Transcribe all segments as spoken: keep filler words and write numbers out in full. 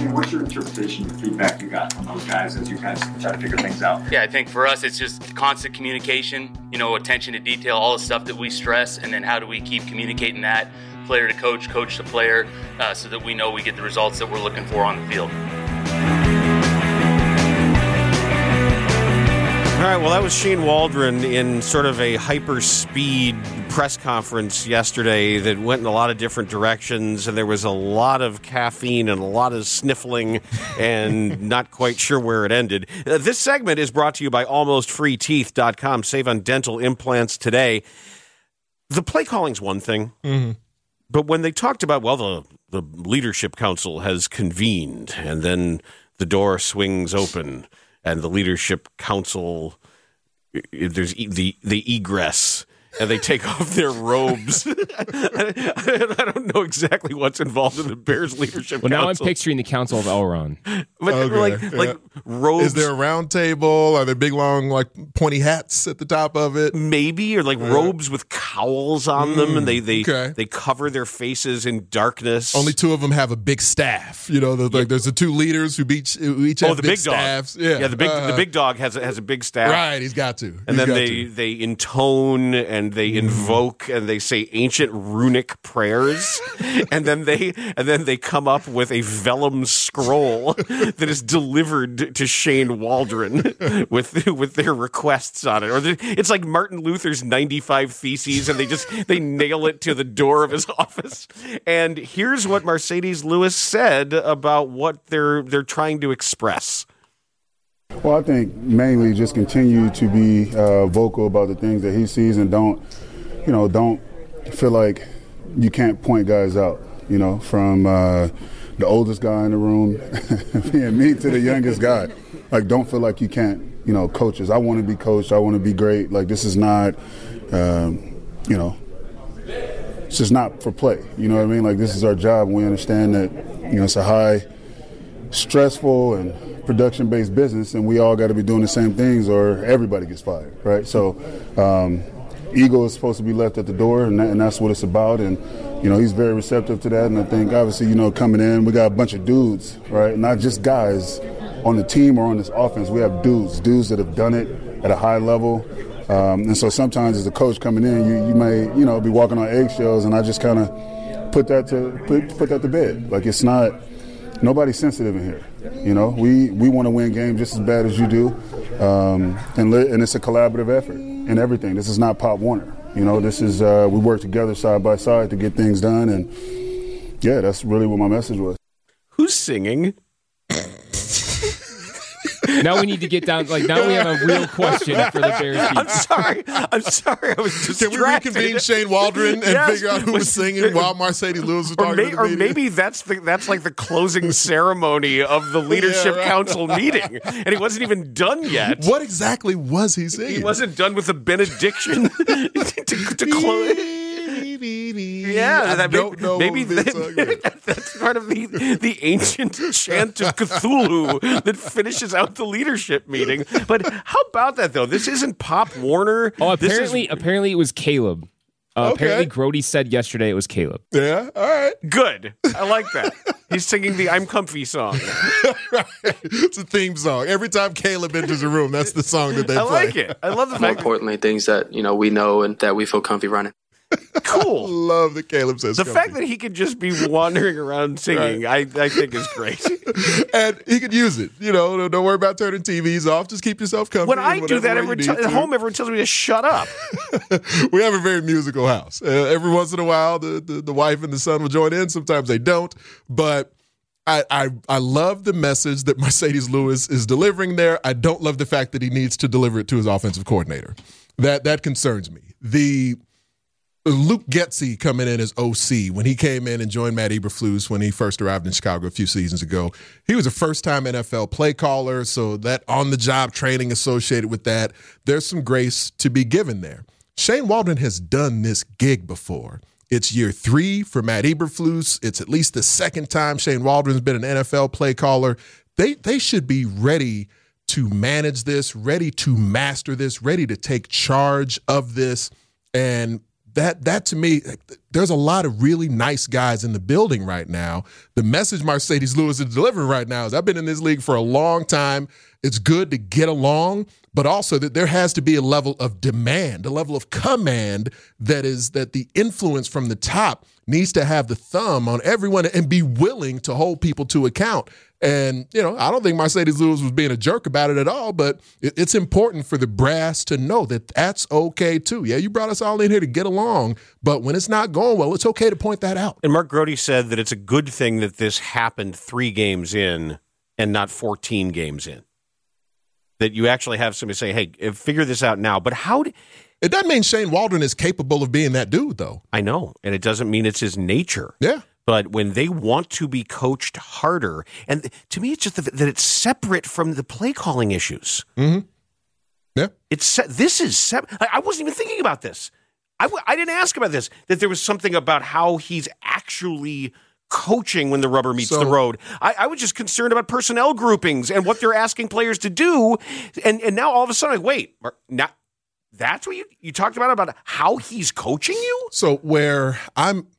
Shane, what's your interpretation of the feedback you got from those guys as you guys try to figure things out? Yeah, I think for us, it's just constant communication, you know, attention to detail, all the stuff that we stress, and then how do we keep communicating that player to coach, coach to player, uh, so that we know we get the results that we're looking for on the field. All right, well, that was Shane Waldron in sort of a hyper-speed press conference yesterday that went in a lot of different directions, and there was a lot of caffeine and a lot of sniffling and not quite sure where it ended. Uh, this segment is brought to you by almost free teeth dot com. Save on dental implants today. The play calling's one thing, mm-hmm. but when they talked about, well, the, the leadership council has convened, and then the door swings open, and the leadership council, there's e- the the egress, and they take off their robes. I, I don't know exactly what's involved in the Bears leadership well, council. Well, now I'm picturing the Council of Elrond. But okay, like, yeah. like robes. Is there a round table? Are there big, long, like pointy hats at the top of it? Maybe, or like yeah. robes with cowls on them, mm, and they they, okay. they cover their faces in darkness. Only two of them have a big staff. You know, the, like there's the two leaders who each who each oh, have the big, big staffs. Dog. Yeah, Yeah, the big uh, the big dog has a, has a big staff. Right, he's got to. And he's then got they, to. they intone and they invoke and they say ancient runic prayers, and then they and then they come up with a vellum scroll that is delivered to Shane Waldron with with their requests on it. Or it's like Martin Luther's ninety-five Theses, and they just they nail it to the door of his office. And here's what Marcedes Lewis said about what they're they're trying to express. Well, I think mainly just continue to be uh, vocal about the things that he sees, and don't, you know, don't feel like you can't point guys out, you know, from uh, the oldest guy in the room, being me, to the youngest guy. Like, don't feel like you can't, you know, coach us. I want to be coached. I want to be great. Like, this is not, um, you know, it's just not for play. You know what I mean? Like, this is our job. We understand that, you know, it's a high, stressful and production-based business, and we all got to be doing the same things or everybody gets fired, right? So um, ego is supposed to be left at the door, and, that, and that's what it's about. And, you know, he's very receptive to that. And I think, obviously, you know, coming in, we got a bunch of dudes, right? Not just guys on the team or on this offense. We have dudes, dudes that have done it at a high level. Um, and so sometimes as a coach coming in, you, you may, you know, be walking on eggshells, and I just kind of put that to put, put that to bed. Like, it's not – nobody's sensitive in here. You know, we, we want to win games just as bad as you do, um, and li- and it's a collaborative effort in everything. This is not Pop Warner. You know, this is uh, we work together side by side to get things done, and yeah, that's really what my message was. Who's singing? Now we need to get down. Like now we have a real question for the Bears. I'm sorry. I'm sorry. I was distracted. Can we reconvene Shane Waldron and yes. figure out who was singing while Marcedes Lewis was or talking may, to the Or media? maybe that's the, that's like the closing ceremony of the leadership yeah, right. council meeting, and he wasn't even done yet. What exactly was he singing? He wasn't done with the benediction to, to close. Yeah, I that don't maybe, know maybe that, that, that's part of the, the ancient chant of Cthulhu that finishes out the leadership meeting. But how about that, though? This isn't Pop Warner. Oh, This apparently, is, apparently apparently it was Caleb. Uh, Okay. Apparently, Grody said yesterday it was Caleb. Yeah, all right. good. I like that. He's singing the I'm Comfy song. Right. It's a theme song. Every time Caleb enters a room, that's the song that they I play. like it. I love the More fact that importantly, things that, you know, we know and that we feel comfy running. cool. Love that Caleb says The comfy. fact that he could just be wandering around singing, I, I think is great. And he could use it. You know, don't worry about turning T Vs off. Just keep yourself comfy. When in I do whatever that way every you t- need at to. home, everyone tells me to shut up. We have a very musical house. Uh, every once in a while, the, the, the wife and the son will join in. Sometimes they don't. But I, I I love the message that Marcedes Lewis is delivering there. I don't love the fact that he needs to deliver it to his offensive coordinator. That that concerns me. The Luke Getsy coming in as O C, when he came in and joined Matt Eberflus when he first arrived in Chicago a few seasons ago, he was a first-time N F L play caller, so that on-the-job training associated with that, there's some grace to be given there. Shane Waldron has done this gig before. It's year three for Matt Eberflus. It's at least the second time Shane Waldron's been an N F L play caller. They they should be ready to manage this, ready to master this, ready to take charge of this. And that that to me, there's a lot of really nice guys in the building right now. The message Marcedes Lewis is delivering right now is I've been in this league for a long time. It's good to get along, but also that there has to be a level of demand, a level of command that is that the influence from the top needs to have the thumb on everyone and be willing to hold people to account. And, you know, I don't think Marcedes Lewis was being a jerk about it at all, but it, it's important for the brass to know that that's okay, too. Yeah, you brought us all in here to get along, but when it's not going well, it's okay to point that out. And Mark Grody said that it's a good thing that this happened three games in and not fourteen games in. That you actually have somebody say, hey, figure this out now. But how do... It doesn't mean Shane Waldron is capable of being that dude, though. I know, and it doesn't mean it's his nature. Yeah. But when they want to be coached harder, and to me, it's just that it's separate from the play calling issues. Mm-hmm. Yeah. It's this is separate. I wasn't even thinking about this. I, w- I didn't ask about this, that there was something about how he's actually coaching when the rubber meets so, the road. I, I was just concerned about personnel groupings and what they're asking players to do. And, and now all of a sudden, like, wait, now that's what you, you talked about, about how he's coaching you? So where I'm...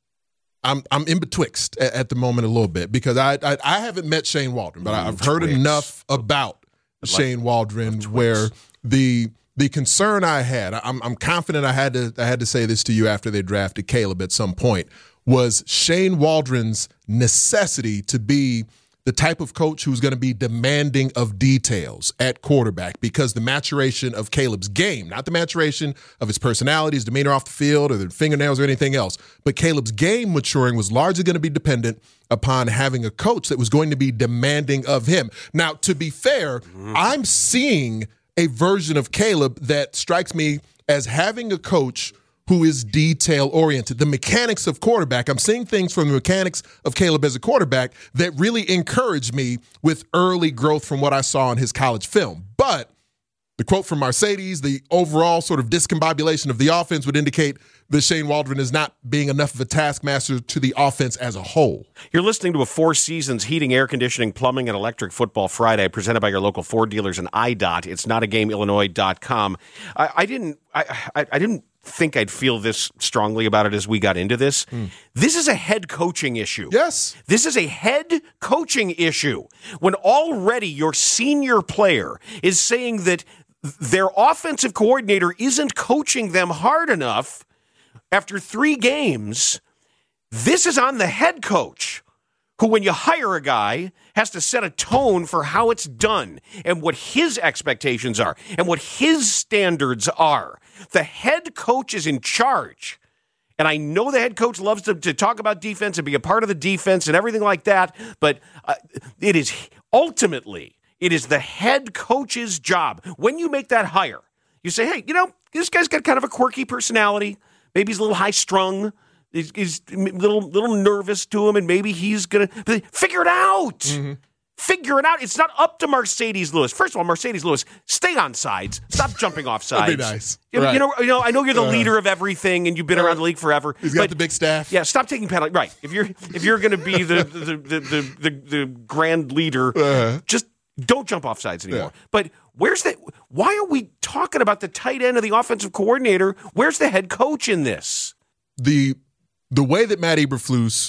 I'm I'm in betwixt at, at the moment a little bit because I I, I haven't met Shane Waldron, but I've heard Twix. enough about like, Shane Waldron where the the concern I had, I'm I'm confident I had to I had to say this to you after they drafted Caleb at some point, was Shane Waldron's necessity to be the type of coach who's going to be demanding of details at quarterback because the maturation of Caleb's game, not the maturation of his personality, his demeanor off the field or the fingernails or anything else, but Caleb's game maturing was largely going to be dependent upon having a coach that was going to be demanding of him. Now, to be fair, mm-hmm. I'm seeing a version of Caleb that strikes me as having a coach who is detail-oriented. The mechanics of quarterback, I'm seeing things from the mechanics of Caleb as a quarterback that really encourage me with early growth from what I saw in his college film. But the quote from Marcedes, the overall sort of discombobulation of the offense would indicate that Shane Waldron is not being enough of a taskmaster to the offense as a whole. You're listening to a Four Seasons Heating, Air Conditioning, Plumbing, and Electric Football Friday presented by your local Ford dealers and I D O T. It's not a game illinois dot com. I, I didn't I, I, I didn't think I'd feel this strongly about it as we got into this. Mm. This is a head coaching issue. Yes. This is a head coaching issue. When already your senior player is saying that their offensive coordinator isn't coaching them hard enough after three games, this is on the head coach, who, when you hire a guy, has to set a tone for how it's done and what his expectations are and what his standards are. The head coach is in charge. And I know the head coach loves to, to talk about defense and be a part of the defense and everything like that, but uh, it is ultimately, it is the head coach's job. When you make that hire, you say, hey, you know, this guy's got kind of a quirky personality. Maybe he's a little high-strung. He's, he's a little, little nervous to him, and maybe he's going to figure it out. Mm-hmm. Figure it out. It's not up to Marcedes Lewis. First of all, Marcedes Lewis, stay on sides. Stop jumping off sides. That'd be nice. You, right. you, know, you know, I know you're the uh, leader of everything, and you've been uh, around the league forever. He's got but, the big staff. Yeah, stop taking penalties. Right. If you're if you're going to be the the, the, the, the the grand leader, uh-huh. just don't jump off sides anymore. Yeah. But where's the? Why are we talking about the tight end of the offensive coordinator? Where's the head coach in this? The the way that Matt Eberflus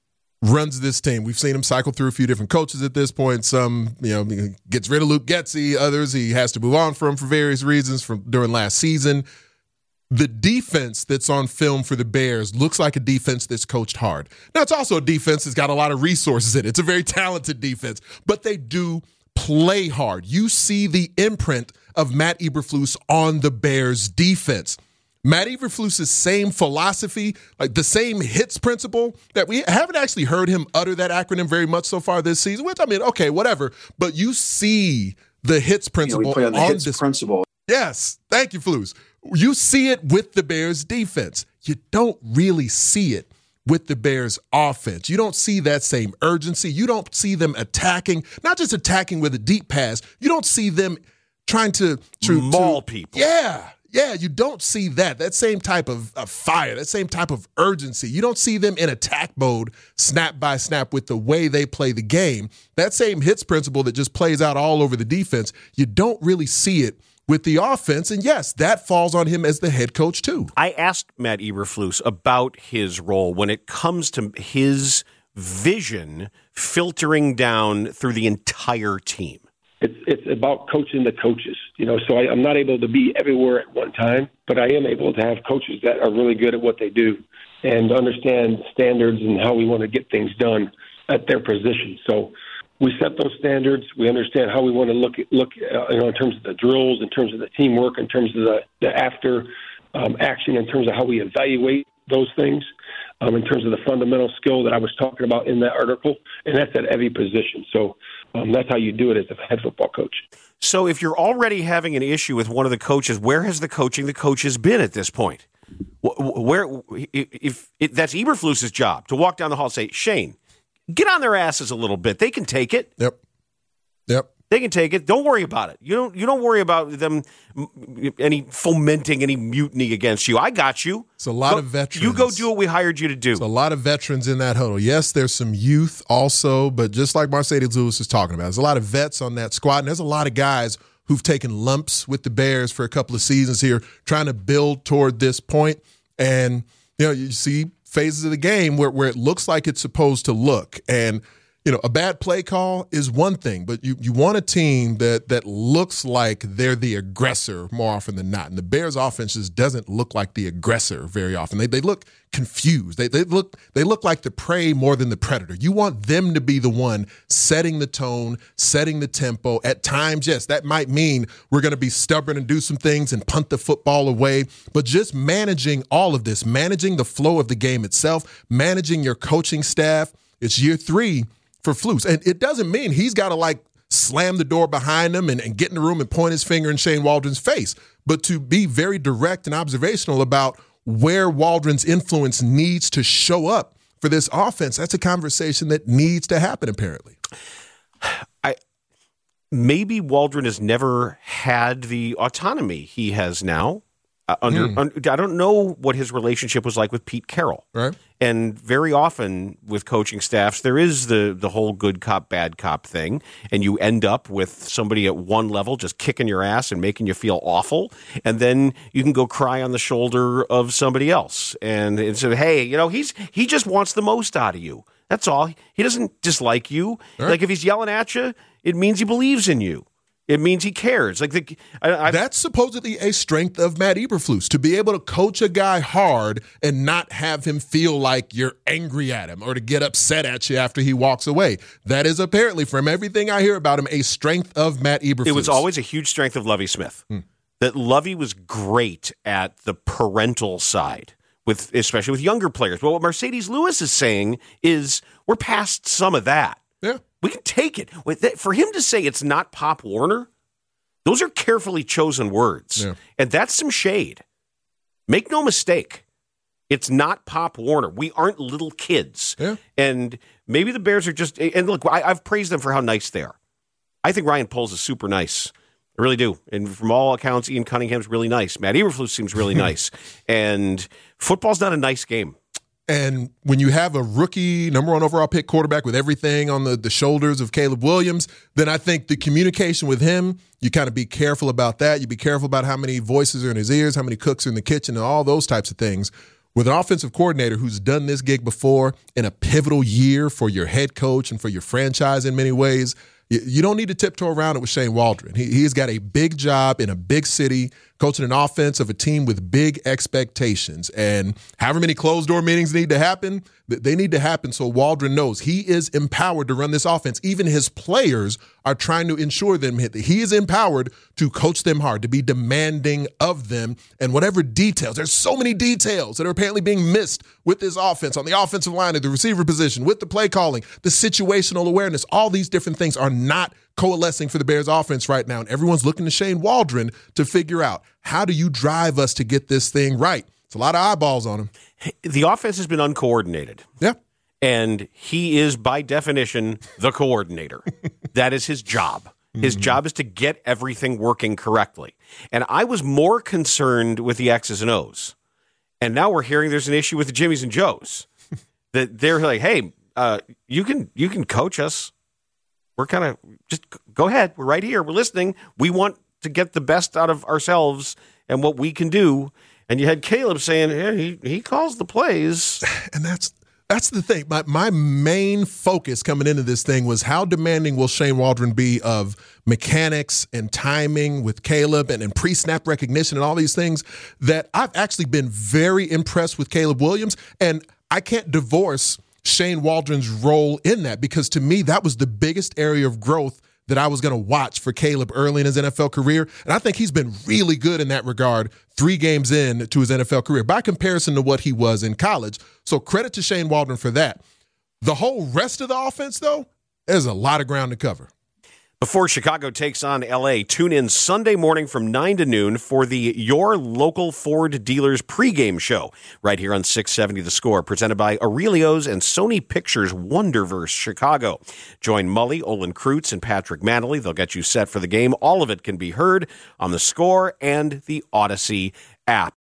runs this team, we've seen him cycle through a few different coaches at this point. Some, you know, gets rid of Luke Getsy. Others he has to move on from for various reasons from during last season. The defense that's on film for the Bears looks like a defense that's coached hard. Now, it's also a defense that's got a lot of resources in it. It's a very talented defense, but they do play hard. You see the imprint of Matt Eberflus on the Bears defense. Matt Eberflus's same philosophy, like the same hits principle, that we haven't actually heard him utter that acronym very much so far this season, which, I mean, okay, whatever. But you see the hits principle. You know, we play on the on hits this principle. Yes. Thank you, Flus. You see it with the Bears defense. You don't really see it with the Bears offense. You don't see that same urgency. You don't see them attacking, not just attacking with a deep pass. You don't see them trying to, to maul to, people. Yeah. Yeah, you don't see that. That same type of, of fire, that same type of urgency. You don't see them in attack mode, snap by snap, with the way they play the game. That same hits principle that just plays out all over the defense, you don't really see it with the offense. And yes, that falls on him as the head coach too. I asked Matt Eberflus about his role when it comes to his vision filtering down through the entire team. It's it's about coaching the coaches, you know. So I, I'm not able to be everywhere at one time, but I am able to have coaches that are really good at what they do and understand standards and how we want to get things done at their position. So we set those standards. We understand how we want to look at, look, uh, you know, in terms of the drills, in terms of the teamwork, in terms of the, the after um, action, in terms of how we evaluate those things, um, in terms of the fundamental skill that I was talking about in that article, and that's at every position. So um, that's how you do it as a head football coach. So if you're already having an issue with one of the coaches, where has the coaching the coaches been at this point? Where, if, if that's Eberflus's job to walk down the hall and say, Shane, get on their asses a little bit. They can take it. Yep. Yep. They can take it. Don't worry about it. You don't. You don't worry about them any fomenting any mutiny against you. I got you. It's a lot go, of veterans. You go do what we hired you to do. It's a lot of veterans in that huddle. Yes, there's some youth also, but just like Marcedes Lewis is talking about, there's a lot of vets on that squad, and there's a lot of guys who've taken lumps with the Bears for a couple of seasons here, trying to build toward this point. And you know, you see phases of the game where, where it looks like it's supposed to look. And, you know, a bad play call is one thing, but you, you want a team that that looks like they're the aggressor more often than not. And the Bears offense just doesn't look like the aggressor very often. They they look confused. They they look they look like the prey more than the predator. You want them to be the one setting the tone, setting the tempo. At times, yes, that might mean we're going to be stubborn and do some things and punt the football away. But just managing all of this, managing the flow of the game itself, managing your coaching staff. It's year three for Flus. And it doesn't mean he's got to like slam the door behind him and, and get in the room and point his finger in Shane Waldron's face, but to be very direct and observational about where Waldron's influence needs to show up for this offense. That's a conversation that needs to happen, apparently. I maybe Waldron has never had the autonomy he has now. Uh, under, mm. under, I don't know what his relationship was like with Pete Carroll. Right. And very often with coaching staffs, there is the the whole good cop, bad cop thing, and you end up with somebody at one level just kicking your ass and making you feel awful, and then you can go cry on the shoulder of somebody else and, and say, hey, you know, he's he just wants the most out of you. That's all. He doesn't dislike you. Right. Like if he's yelling at you, it means he believes in you. It means he cares. Like the, I, That's supposedly a strength of Matt Eberflus, to be able to coach a guy hard and not have him feel like you're angry at him or to get upset at you after he walks away. That is apparently, from everything I hear about him, a strength of Matt Eberflus. It was always a huge strength of Lovie Smith. Hmm. That Lovie was great at the parental side, with especially with younger players. Well, what Marcedes Lewis is saying is we're past some of that. Yeah. We can take it. For him to say it's not Pop Warner, those are carefully chosen words. Yeah. And that's some shade. Make no mistake. It's not Pop Warner. We aren't little kids. Yeah. And maybe the Bears are just, and look, I, I've praised them for how nice they are. I think Ryan Poles is super nice. I really do. And from all accounts, Ian Cunningham's really nice. Matt Eberflus seems really nice. And football's not a nice game. And when you have a rookie number one overall pick quarterback with everything on the, the shoulders of Caleb Williams, then I think the communication with him, you kind of be careful about that. You be careful about how many voices are in his ears, how many cooks are in the kitchen, and all those types of things. With an offensive coordinator who's done this gig before in a pivotal year for your head coach and for your franchise in many ways, you, you don't need to tiptoe around it with Shane Waldron. He, he's got a big job in a big city, coaching an offense of a team with big expectations. And however many closed-door meetings need to happen, they need to happen so Waldron knows he is empowered to run this offense. Even his players are trying to ensure them that he is empowered to coach them hard, to be demanding of them. And whatever details, there's so many details that are apparently being missed with this offense on the offensive line, at the receiver position, with the play calling, the situational awareness. All these different things are not coalescing for the Bears offense right now. And everyone's looking to Shane Waldron to figure out, how do you drive us to get this thing right? It's a lot of eyeballs on him. The offense has been uncoordinated. Yeah. And he is, by definition, the coordinator. That is his job. His mm-hmm. job is to get everything working correctly. And I was more concerned with the X's and O's. And now we're hearing there's an issue with the Jimmies and Joes. That they're like, hey, uh, you can you can coach us. We're kind of, just go ahead. We're right here. We're listening. We want to get the best out of ourselves and what we can do. And you had Caleb saying, yeah, he, he calls the plays. And that's that's the thing. My my main focus coming into this thing was how demanding will Shane Waldron be of mechanics and timing with Caleb and, and pre-snap recognition and all these things, that I've actually been very impressed with Caleb Williams. And I can't divorce Shane Waldron's role in that, because to me, that was the biggest area of growth that I was going to watch for Caleb early in his N F L career. And I think he's been really good in that regard three games in to his N F L career by comparison to what he was in college. So credit to Shane Waldron for that. The whole rest of the offense, though, there's a lot of ground to cover. Before Chicago takes on L A, tune in Sunday morning from nine to noon for the Your Local Ford Dealers pregame show right here on six seventy The Score, presented by Aurelio's and Sony Pictures Wonderverse Chicago. Join Mully, Olin Kreutz, and Patrick Manley. They'll get you set for the game. All of it can be heard on The Score and the Odyssey app.